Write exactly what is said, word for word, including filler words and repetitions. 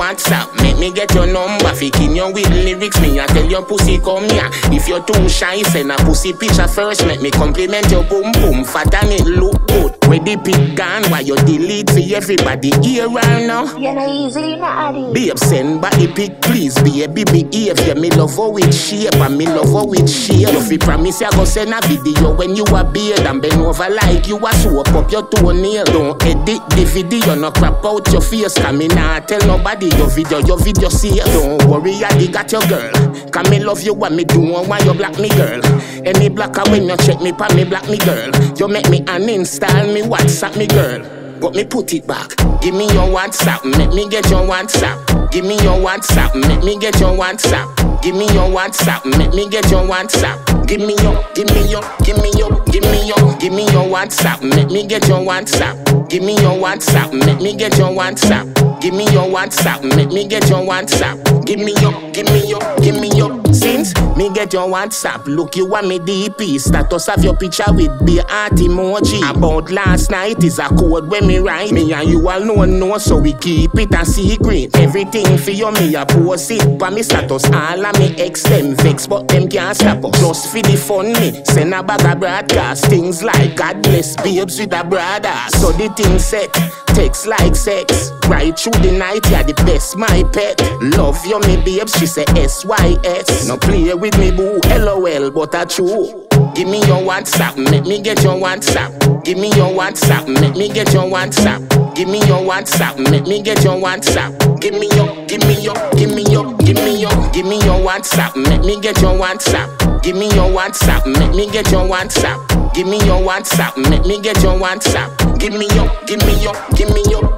WhatsApp, make me get your number. Faking you with lyrics, me I tell your pussy come here. If you're too shy, send a pussy picture first. Make me compliment your boom boom, fat and it look good. Where the pic gone, why you delete for everybody here right now? You know easily not addy. Babe, send body pic please, baby behave. Yeah, me love her with shape and me love her with shape. If you promise you go send a video when you a beard and bend over like you a soap up your toenail. Don't edit the video, no crap out your face. Cause me nah tell nobody your video, your video see. Don't worry, I got your girl. Cause me love you what me do and why you block me girl. Any blocker when you check me pa me block me girl. You make me uninstall me WhatsApp me girl. But me put it back. Give me your WhatsApp, make me get your WhatsApp. Give me your WhatsApp, make me get your WhatsApp. Give me your WhatsApp, make me get your WhatsApp. Give me your, give me your, give me your, give me your, give me your WhatsApp, make me get your WhatsApp. Give me your WhatsApp, make me get your WhatsApp. Give me your WhatsApp, make me get your WhatsApp. Give me your, give me your, give me your. Since me get your WhatsApp, look you want me D P. Status of your picture with be heart emoji. About last night is a code when me write. Me and you all know no, so we keep it a secret. Everything for you me a post it. But me status all of me ex them vex, but them can't stop us. Just for the fun me, send a bag of broadcast. Things like God bless babes with a brother. So the thing set, text like sex. Right through the night, yeah the best my pet. Love you me babes, she say S Y S. No play with me boo, L O L but a true. Give me your WhatsApp, make me get your WhatsApp. Give me your WhatsApp, make me get your WhatsApp. Give me your WhatsApp, make me get your WhatsApp. Give me your, give me your, give me your, give me your, give me your WhatsApp, make me get your WhatsApp. Give me your WhatsApp, make me get your WhatsApp. Give me your WhatsApp, make me get your WhatsApp. Give me your, give me your, give me your.